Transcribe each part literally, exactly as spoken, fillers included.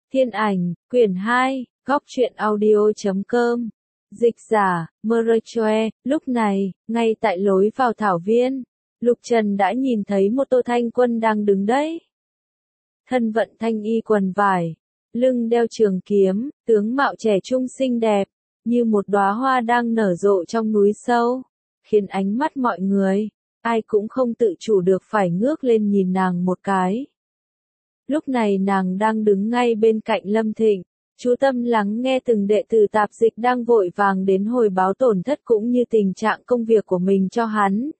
Thiên ảnh, quyển hai, góc truyện audio.com. Dịch giả, Mơ-rơ-choe. Lúc này, ngay tại lối vào thảo viên, Lục Trần đã nhìn thấy một Tô Thanh Quân đang đứng đấy. Thân vận thanh y quần vải, lưng đeo trường kiếm, tướng mạo trẻ trung xinh đẹp, như một đóa hoa đang nở rộ trong núi sâu, khiến ánh mắt mọi người, ai cũng không tự chủ được phải ngước lên nhìn nàng một cái. Lúc này nàng đang đứng ngay bên cạnh Lâm Thịnh, chú tâm lắng nghe từng đệ tử tạp dịch đang vội vàng đến hồi báo tổn thất cũng như tình trạng công việc của mình cho hắn.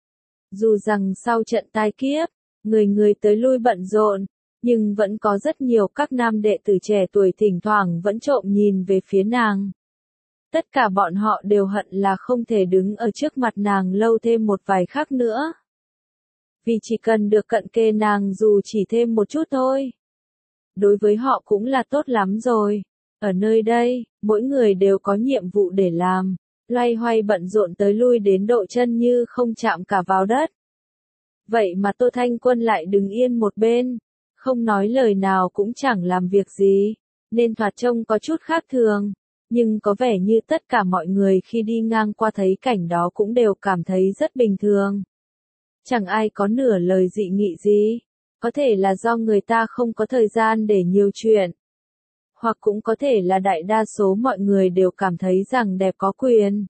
Dù rằng sau trận tai kiếp, người người tới lui bận rộn, nhưng vẫn có rất nhiều các nam đệ tử trẻ tuổi thỉnh thoảng vẫn trộm nhìn về phía nàng. Tất cả bọn họ đều hận là không thể đứng ở trước mặt nàng lâu thêm một vài khắc nữa. Vì chỉ cần được cận kề nàng dù chỉ thêm một chút thôi. Đối với họ cũng là tốt lắm rồi. Ở nơi đây, mỗi người đều có nhiệm vụ để làm, loay hoay bận rộn tới lui đến độ chân như không chạm cả vào đất. Vậy mà Tô Thanh Quân lại đứng yên một bên, không nói lời nào cũng chẳng làm việc gì, nên thoạt trông có chút khác thường. Nhưng có vẻ như tất cả mọi người khi đi ngang qua thấy cảnh đó cũng đều cảm thấy rất bình thường. Chẳng ai có nửa lời dị nghị gì. Có thể là do người ta không có thời gian để nhiều chuyện. Hoặc cũng có thể là đại đa số mọi người đều cảm thấy rằng đẹp có quyền.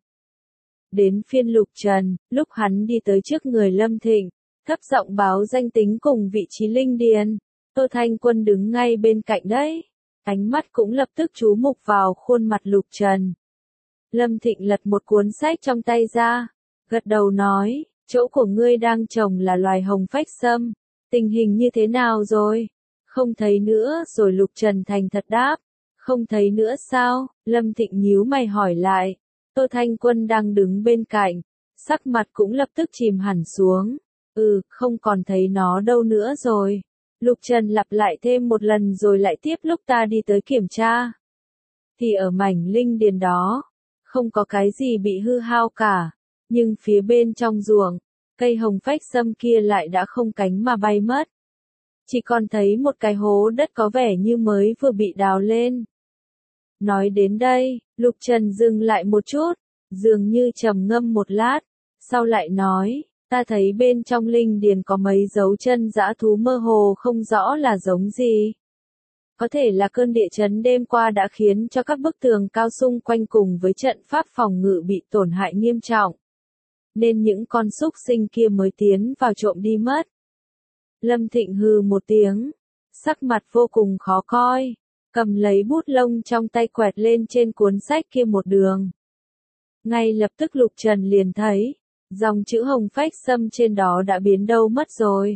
Đến phiên Lục Trần, lúc hắn đi tới trước người Lâm Thịnh, thấp giọng báo danh tính cùng vị trí linh điền, Tô Thanh Quân đứng ngay bên cạnh đấy. Ánh mắt cũng lập tức chú mục vào khuôn mặt Lục Trần. Lâm Thịnh lật một cuốn sách trong tay ra, gật đầu nói, chỗ của ngươi đang trồng là loài hồng phách sâm, tình hình như thế nào rồi? Không thấy nữa rồi. Lục Trần thành thật đáp, không thấy nữa sao? Lâm Thịnh nhíu mày hỏi lại. Tô Thanh Quân đang đứng bên cạnh, sắc mặt cũng lập tức chìm hẳn xuống. Ừ, không còn thấy nó đâu nữa rồi. Lục Trần lặp lại thêm một lần rồi lại tiếp, lúc ta đi tới kiểm tra, thì ở mảnh linh điền đó, không có cái gì bị hư hao cả, nhưng phía bên trong ruộng, cây hồng phách sâm kia lại đã không cánh mà bay mất. Chỉ còn thấy một cái hố đất có vẻ như mới vừa bị đào lên. Nói đến đây, Lục Trần dừng lại một chút, dường như trầm ngâm một lát, sau lại nói, ta thấy bên trong linh điền có mấy dấu chân dã thú mơ hồ không rõ là giống gì. Có thể là cơn địa chấn đêm qua đã khiến cho các bức tường cao xung quanh cùng với trận pháp phòng ngự bị tổn hại nghiêm trọng. Nên những con súc sinh kia mới tiến vào trộm đi mất. Lâm Thịnh hừ một tiếng, sắc mặt vô cùng khó coi, cầm lấy bút lông trong tay quẹt lên trên cuốn sách kia một đường. Ngay lập tức Lục Trần liền thấy, dòng chữ hồng phách sâm trên đó đã biến đâu mất rồi.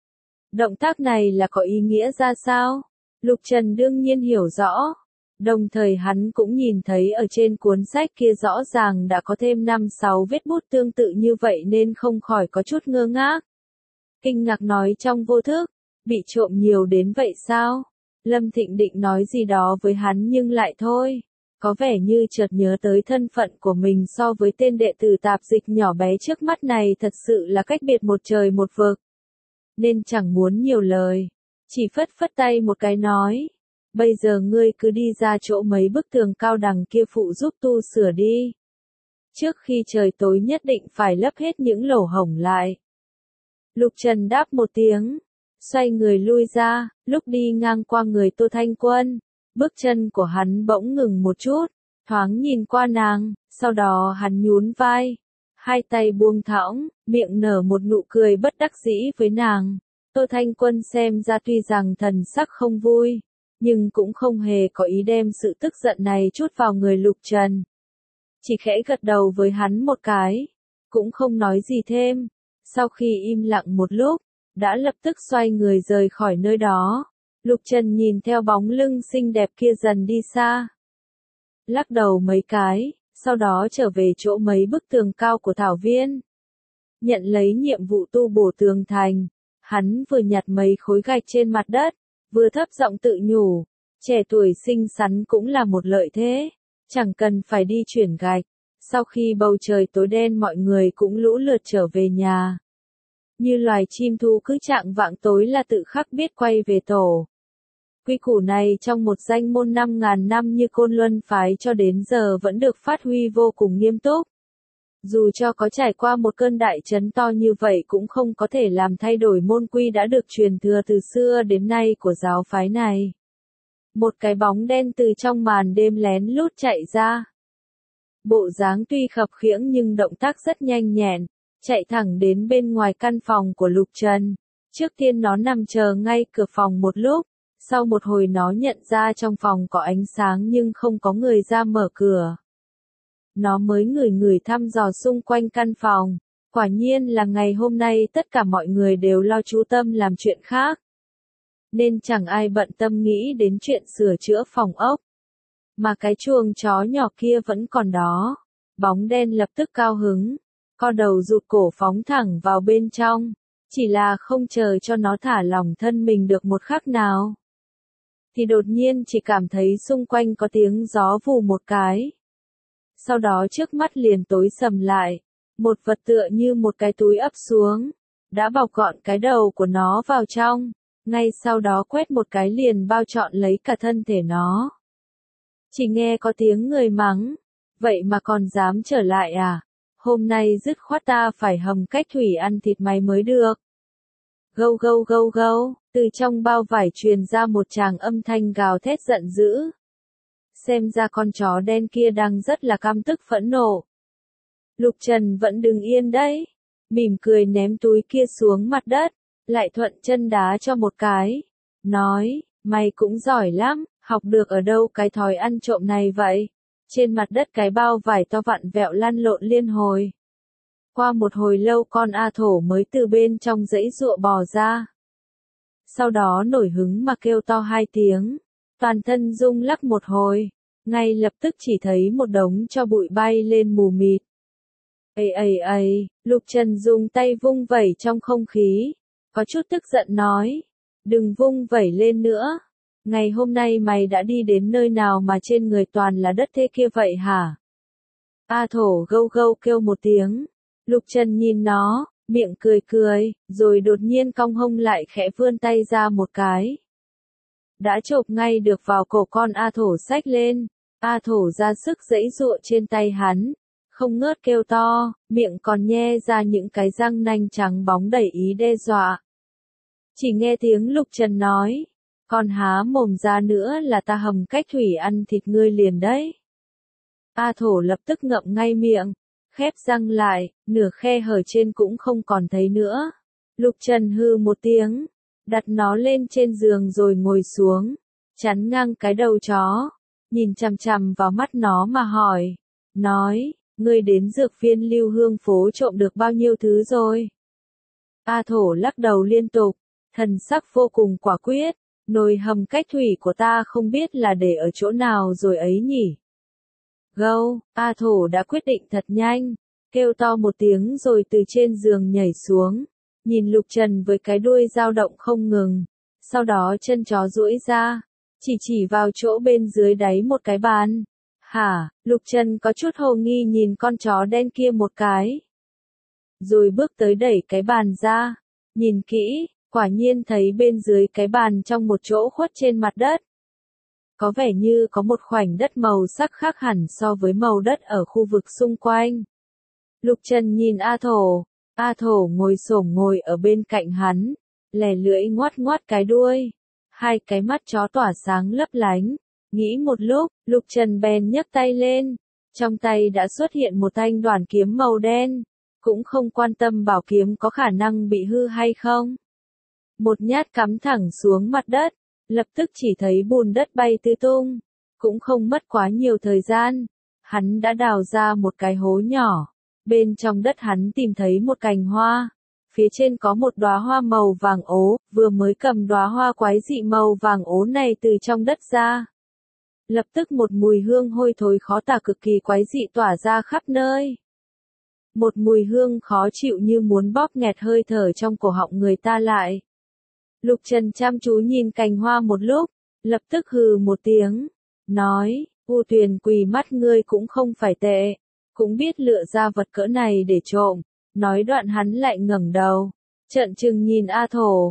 Động tác này là có ý nghĩa ra sao? Lục Trần đương nhiên hiểu rõ. Đồng thời hắn cũng nhìn thấy ở trên cuốn sách kia rõ ràng đã có thêm năm sáu vết bút tương tự như vậy nên không khỏi có chút ngơ ngác. Kinh ngạc nói trong vô thức, bị trộm nhiều đến vậy sao? Lâm Thịnh định nói gì đó với hắn nhưng lại thôi. Có vẻ như chợt nhớ tới thân phận của mình so với tên đệ tử tạp dịch nhỏ bé trước mắt này thật sự là cách biệt một trời một vực. Nên chẳng muốn nhiều lời, chỉ phất phất tay một cái nói. Bây giờ ngươi cứ đi ra chỗ mấy bức tường cao đằng kia phụ giúp tu sửa đi. Trước khi trời tối nhất định phải lấp hết những lỗ hổng lại. Lục Trần đáp một tiếng, xoay người lui ra, lúc đi ngang qua người Tô Thanh Quân. Bước chân của hắn bỗng ngừng một chút, thoáng nhìn qua nàng, sau đó hắn nhún vai, hai tay buông thõng, miệng nở một nụ cười bất đắc dĩ với nàng. Tô Thanh Quân xem ra tuy rằng thần sắc không vui, nhưng cũng không hề có ý đem sự tức giận này trút vào người Lục Trần. Chỉ khẽ gật đầu với hắn một cái, cũng không nói gì thêm. Sau khi im lặng một lúc, đã lập tức xoay người rời khỏi nơi đó. Lục Trần nhìn theo bóng lưng xinh đẹp kia dần đi xa. Lắc đầu mấy cái, sau đó trở về chỗ mấy bức tường cao của thảo viên. Nhận lấy nhiệm vụ tu bổ tường thành, hắn vừa nhặt mấy khối gạch trên mặt đất, vừa thấp giọng tự nhủ, trẻ tuổi xinh xắn cũng là một lợi thế, chẳng cần phải đi chuyển gạch. Sau khi bầu trời tối đen mọi người cũng lũ lượt trở về nhà. Như loài chim thú cứ chạng vạng tối là tự khắc biết quay về tổ. Quy củ này trong một danh môn năm ngàn năm như Côn Luân phái cho đến giờ vẫn được phát huy vô cùng nghiêm túc. Dù cho có trải qua một cơn đại chấn to như vậy cũng không có thể làm thay đổi môn quy đã được truyền thừa từ xưa đến nay của giáo phái này. Một cái bóng đen từ trong màn đêm lén lút chạy ra. Bộ dáng tuy khập khiễng nhưng động tác rất nhanh nhẹn, chạy thẳng đến bên ngoài căn phòng của Lục Trần. Trước tiên nó nằm chờ ngay cửa phòng một lúc, sau một hồi nó nhận ra trong phòng có ánh sáng nhưng không có người ra mở cửa. Nó mới ngửi ngửi thăm dò xung quanh căn phòng, quả nhiên là ngày hôm nay tất cả mọi người đều lo chú tâm làm chuyện khác. Nên chẳng ai bận tâm nghĩ đến chuyện sửa chữa phòng ốc. Mà cái chuồng chó nhỏ kia vẫn còn đó. Bóng đen lập tức cao hứng, co đầu rụt cổ phóng thẳng vào bên trong, chỉ là không chờ cho nó thả lỏng thân mình được một khắc nào. Thì đột nhiên chỉ cảm thấy xung quanh có tiếng gió vù một cái. Sau đó trước mắt liền tối sầm lại, một vật tựa như một cái túi ấp xuống, đã bọc gọn cái đầu của nó vào trong, ngay sau đó quét một cái liền bao trọn lấy cả thân thể nó. Chỉ nghe có tiếng người mắng, vậy mà còn dám trở lại à? Hôm nay dứt khoát ta phải hầm cách thủy ăn thịt mày mới được. Gâu gâu gâu gâu, từ trong bao vải truyền ra một tràng âm thanh gào thét giận dữ. Xem ra con chó đen kia đang rất là căm tức phẫn nộ. Lục Trần vẫn đứng yên đấy, mỉm cười ném túi kia xuống mặt đất, lại thuận chân đá cho một cái. Nói, mày cũng giỏi lắm, học được ở đâu cái thói ăn trộm này vậy? Trên mặt đất cái bao vải to vặn vẹo lăn lộn liên hồi. Qua một hồi lâu con A Thổ mới từ bên trong dãy giụa bò ra. Sau đó nổi hứng mà kêu to hai tiếng, toàn thân rung lắc một hồi, ngay lập tức chỉ thấy một đống cho bụi bay lên mù mịt. Ây ây ây, Lục Trần dùng tay vung vẩy trong không khí, có chút tức giận nói, đừng vung vẩy lên nữa. Ngày hôm nay mày đã đi đến nơi nào mà trên người toàn là đất thế kia vậy hả? A Thổ gâu gâu kêu một tiếng, Lục Trần nhìn nó, miệng cười cười, rồi đột nhiên cong hông lại khẽ vươn tay ra một cái. Đã chộp ngay được vào cổ con A Thổ xách lên, A Thổ ra sức giãy giụa trên tay hắn, không ngớt kêu to, miệng còn nhe ra những cái răng nanh trắng bóng đầy ý đe dọa. Chỉ nghe tiếng Lục Trần nói, con há mồm ra nữa là ta hầm cách thủy ăn thịt ngươi liền đấy. A Thổ lập tức ngậm ngay miệng, khép răng lại, nửa khe hở trên cũng không còn thấy nữa. Lục Trần hư một tiếng, đặt nó lên trên giường rồi ngồi xuống, chắn ngang cái đầu chó, nhìn chằm chằm vào mắt nó mà hỏi, nói, ngươi đến dược viên Lưu Hương phố trộm được bao nhiêu thứ rồi? A Thổ lắc đầu liên tục, thần sắc vô cùng quả quyết, nồi hầm cách thủy của ta không biết là để ở chỗ nào rồi ấy nhỉ? Gâu, A Thổ đã quyết định thật nhanh, kêu to một tiếng rồi từ trên giường nhảy xuống, nhìn Lục Trần với cái đuôi dao động không ngừng, sau đó chân chó duỗi ra, chỉ chỉ vào chỗ bên dưới đáy một cái bàn. Hả, Lục Trần có chút hồ nghi nhìn con chó đen kia một cái. Rồi bước tới đẩy cái bàn ra, nhìn kỹ, quả nhiên thấy bên dưới cái bàn trong một chỗ khuất trên mặt đất. Có vẻ như có một khoảnh đất màu sắc khác hẳn so với màu đất ở khu vực xung quanh. Lục Trần nhìn A Thổ, A Thổ ngồi xổm ngồi ở bên cạnh hắn, lè lưỡi ngoắt ngoắt cái đuôi, hai cái mắt chó tỏa sáng lấp lánh. Nghĩ một lúc, Lục Trần bèn nhấc tay lên, trong tay đã xuất hiện một thanh đoản kiếm màu đen, cũng không quan tâm bảo kiếm có khả năng bị hư hay không. Một nhát cắm thẳng xuống mặt đất, lập tức chỉ thấy bùn đất bay tứ tung, cũng không mất quá nhiều thời gian, hắn đã đào ra một cái hố nhỏ, bên trong đất hắn tìm thấy một cành hoa, phía trên có một đóa hoa màu vàng ố, vừa mới cầm đóa hoa quái dị màu vàng ố này từ trong đất ra. Lập tức một mùi hương hôi thối khó tả cực kỳ quái dị tỏa ra khắp nơi. Một mùi hương khó chịu như muốn bóp nghẹt hơi thở trong cổ họng người ta lại. Lục Trần chăm chú nhìn cành hoa một lúc, lập tức hừ một tiếng, nói, U Tuyền quỳ mắt ngươi cũng không phải tệ, cũng biết lựa ra vật cỡ này để trộm. Nói đoạn hắn lại ngẩng đầu, trợn trừng nhìn A Thổ,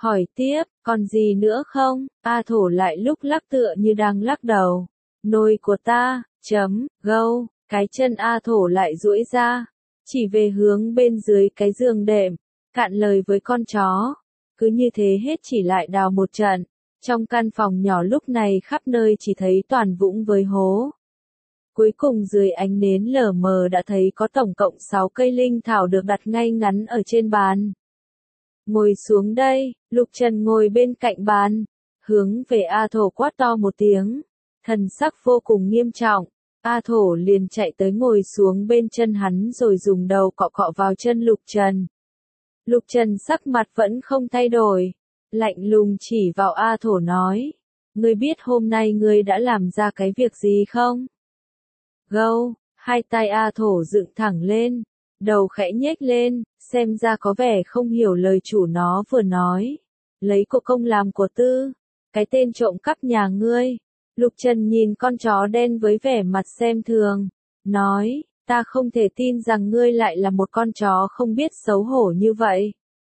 Hỏi tiếp, còn gì nữa không? A Thổ lại lúc lắc tựa như đang lắc đầu. Nồi của ta, chấm, gâu, cái chân A Thổ lại duỗi ra, chỉ về hướng bên dưới cái giường đệm, cạn lời với con chó. Cứ như thế hết chỉ lại đào một trận. Trong căn phòng nhỏ lúc này khắp nơi chỉ thấy toàn vũng với hố. Cuối cùng dưới ánh nến lờ mờ đã thấy có tổng cộng sáu cây linh thảo được đặt ngay ngắn ở trên bàn. Ngồi xuống đây, Lục Trần ngồi bên cạnh bàn, hướng về A Thổ quát to một tiếng, thần sắc vô cùng nghiêm trọng. A Thổ liền chạy tới ngồi xuống bên chân hắn rồi dùng đầu cọ cọ vào chân Lục Trần. Lục Trần sắc mặt vẫn không thay đổi, lạnh lùng chỉ vào A Thổ nói, ngươi biết hôm nay ngươi đã làm ra cái việc gì không? Gâu, hai tay A Thổ dựng thẳng lên, đầu khẽ nhếch lên, xem ra có vẻ không hiểu lời chủ nó vừa nói. Lấy của công làm của tư, cái tên trộm cắp nhà ngươi. Lục Trần nhìn con chó đen với vẻ mặt xem thường, nói, ta không thể tin rằng ngươi lại là một con chó không biết xấu hổ như vậy.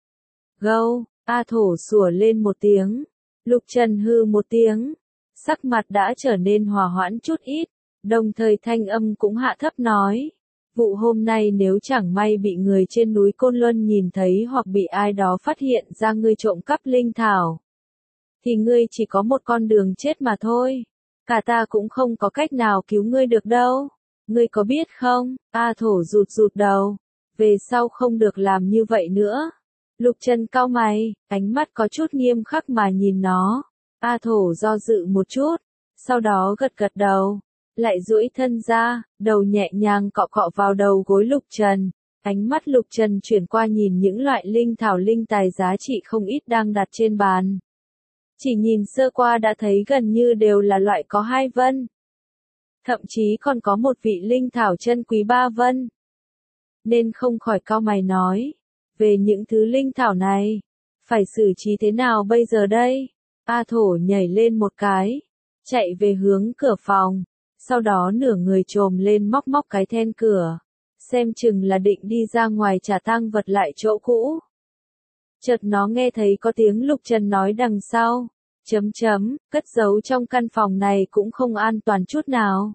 Gâu, A Thổ sủa lên một tiếng, Lục Trần hư một tiếng, sắc mặt đã trở nên hòa hoãn chút ít, đồng thời thanh âm cũng hạ thấp nói, vụ hôm nay nếu chẳng may bị người trên núi Côn Luân nhìn thấy hoặc bị ai đó phát hiện ra ngươi trộm cắp linh thảo, thì ngươi chỉ có một con đường chết mà thôi, cả ta cũng không có cách nào cứu ngươi được đâu, ngươi có biết không? A Thổ rụt rụt đầu, về sau không được làm như vậy nữa. Lục Trần cau mày, ánh mắt có chút nghiêm khắc mà nhìn nó. A Thổ do dự một chút, sau đó gật gật đầu, lại duỗi thân ra, đầu nhẹ nhàng cọ cọ vào đầu gối Lục Trần. Ánh mắt Lục Trần chuyển qua nhìn những loại linh thảo linh tài giá trị không ít đang đặt trên bàn. Chỉ nhìn sơ qua đã thấy gần như đều là loại có hai vân. Thậm chí còn có một vị linh thảo chân quý ba vân. Nên không khỏi cau mày nói, về những thứ linh thảo này, phải xử trí thế nào bây giờ đây? A Thổ nhảy lên một cái, chạy về hướng cửa phòng, sau đó nửa người trồm lên móc móc cái then cửa, xem chừng là định đi ra ngoài trả tang vật lại chỗ cũ. Chợt nó nghe thấy có tiếng Lục Trần nói đằng sau, chấm chấm, cất giấu trong căn phòng này cũng không an toàn chút nào.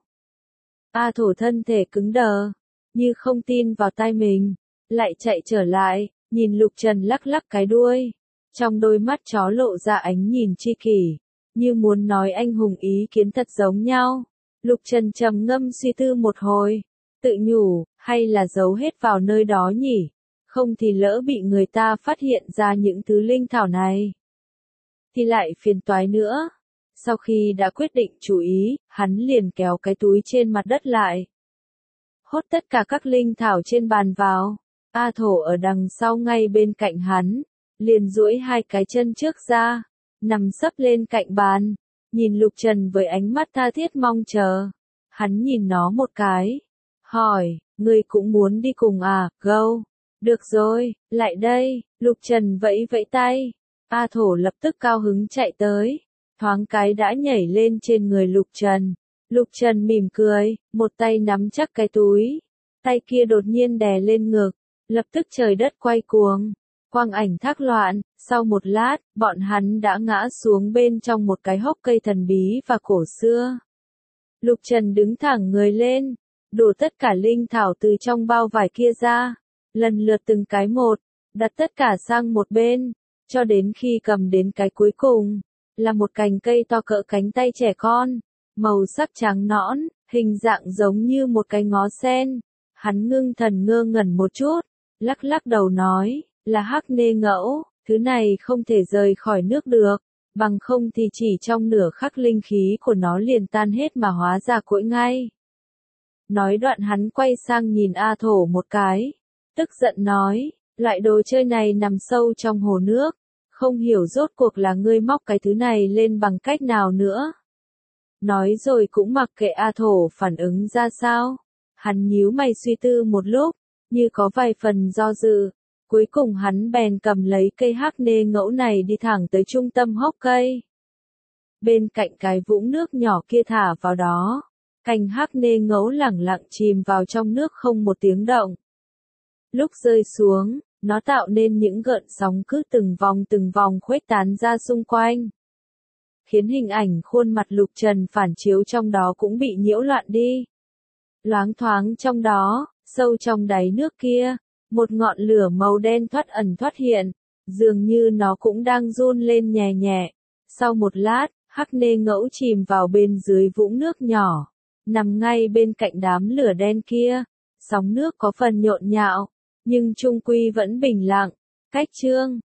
A Thổ thân thể cứng đờ, như không tin vào tai mình, lại chạy trở lại, nhìn Lục Trần lắc lắc cái đuôi, trong đôi mắt chó lộ ra ánh nhìn tri kỷ, như muốn nói anh hùng ý kiến thật giống nhau. Lục Trần trầm ngâm suy tư một hồi, tự nhủ, hay là giấu hết vào nơi đó nhỉ, không thì lỡ bị người ta phát hiện ra những thứ linh thảo này, thì lại phiền toái nữa. Sau khi đã quyết định chú ý, hắn liền kéo cái túi trên mặt đất lại, hốt tất cả các linh thảo trên bàn vào. A Thổ ở đằng sau ngay bên cạnh hắn, liền duỗi hai cái chân trước ra, nằm sấp lên cạnh bàn, nhìn Lục Trần với ánh mắt tha thiết mong chờ. Hắn nhìn nó một cái, hỏi, ngươi cũng muốn đi cùng à? Gâu, được rồi, lại đây. Lục Trần vẫy vẫy tay, A Thổ lập tức cao hứng chạy tới, thoáng cái đã nhảy lên trên người Lục Trần. Lục Trần mỉm cười, một tay nắm chắc cái túi, tay kia đột nhiên đè lên ngực, lập tức trời đất quay cuồng, quang ảnh thác loạn. Sau một lát, bọn hắn đã ngã xuống bên trong một cái hốc cây thần bí và cổ xưa. Lục Trần đứng thẳng người lên, đổ tất cả linh thảo từ trong bao vải kia ra, lần lượt từng cái một, đặt tất cả sang một bên, cho đến khi cầm đến cái cuối cùng, là một cành cây to cỡ cánh tay trẻ con, màu sắc trắng nõn, hình dạng giống như một cái ngó sen. Hắn ngưng thần ngơ ngẩn một chút, lắc lắc đầu nói, là hắc nê ngẫu, thứ này không thể rời khỏi nước được, bằng không thì chỉ trong nửa khắc linh khí của nó liền tan hết mà hóa ra cỗi ngay. Nói đoạn hắn quay sang nhìn A Thổ một cái, tức giận nói, loại đồ chơi này nằm sâu trong hồ nước, không hiểu rốt cuộc là ngươi móc cái thứ này lên bằng cách nào nữa. Nói rồi cũng mặc kệ A Thổ phản ứng ra sao, hắn nhíu mày suy tư một lúc, như có vài phần do dự. Cuối cùng hắn bèn cầm lấy cây hắc nê ngẫu này đi thẳng tới trung tâm hốc cây. Bên cạnh cái vũng nước nhỏ kia thả vào đó, cành hắc nê ngẫu lẳng lặng chìm vào trong nước không một tiếng động. Lúc rơi xuống, Nó tạo nên những gợn sóng cứ từng vòng từng vòng khuếch tán ra xung quanh, khiến hình ảnh khuôn mặt Lục Trần phản chiếu trong đó cũng bị nhiễu loạn đi. Loáng thoáng trong đó, sâu trong đáy nước kia, một ngọn lửa màu đen thoát ẩn thoát hiện, dường như nó cũng đang run lên nhẹ nhẹ. Sau một lát, Hắc Nê Ngẫu chìm vào bên dưới vũng nước nhỏ, nằm ngay bên cạnh đám lửa đen kia. Sóng nước có phần nhộn nhạo, nhưng chung quy vẫn bình lặng. Cách chương